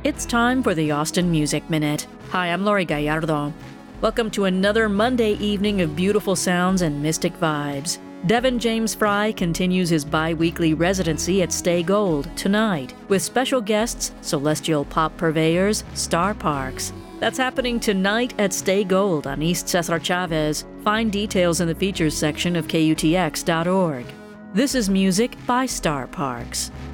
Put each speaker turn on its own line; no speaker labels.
It's time for the Austin Music Minute. Hi, I'm Lori Gallardo. Welcome to another Monday evening of beautiful sounds and mystic vibes. Devin James Fry continues his bi-weekly residency at Stay Gold tonight with special guests, celestial pop purveyors, Star Parks. That's happening tonight at Stay Gold on East Cesar Chavez. Find details in the features section of KUTX.org. This is music by Star Parks.